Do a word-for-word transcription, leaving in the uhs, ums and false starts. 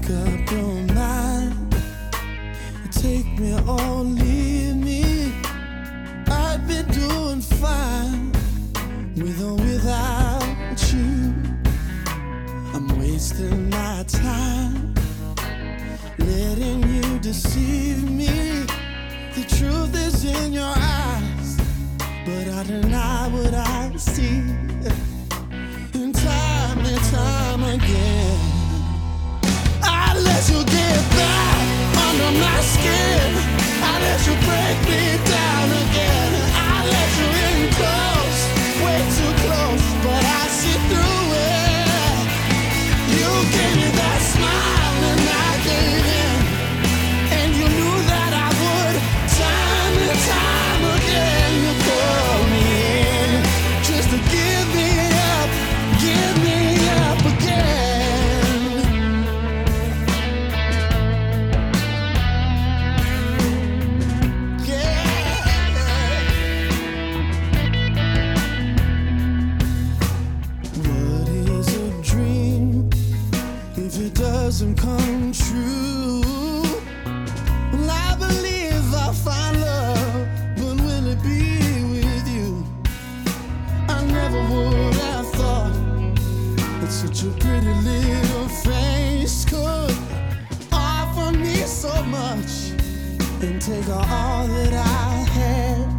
Make up your mind. Take me or leave me. I'd be doing fine with or without you. I'm wasting my time letting you deceive me. The truth is in your eyes, but I deny what I see. And time and time again I let you get back under my skin. I let you break me down again. I let you in close, way too close, but I see through it. You gave me that smile and I gave in, and you knew that I would. Time and time again you pulled me in just to give me up, give me up again. Doesn't come true. Well, I believe I'll find love, but will it be with you? I never would have thought that such a pretty little face could offer me so much and take all that I had.